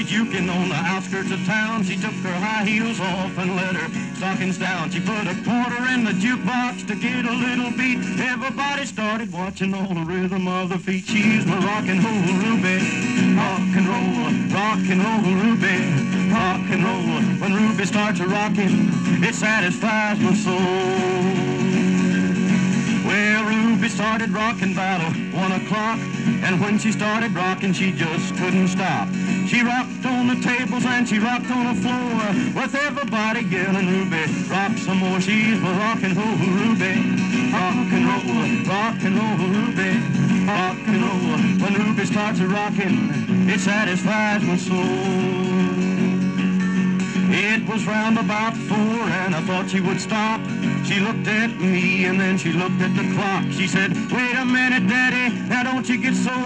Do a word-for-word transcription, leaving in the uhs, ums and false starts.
juking on the outskirts of town. She took her high heels off and let her stockings down. She put a quarter in the jukebox to get a little beat. Everybody started watching all the rhythm of the feet. She's my rock and roll Ruby, rock and roll, rock and roll Ruby, rock and roll. When Ruby starts a rocking, it satisfies my soul. Well, Ruby started rocking about one o'clock, and when she started rocking, she just couldn't stop. She rocked on the tables and she rocked on the floor, with everybody yelling, Ruby, rock some more. She's my rock and roll Ruby, rock and roll, rock and roll Ruby, rock and roll. When Ruby starts a rocking, it satisfies my soul. It was round about four and I thought she would stop. She looked at me and then she looked at the clock. She said, wait a minute, Daddy, now don't you get so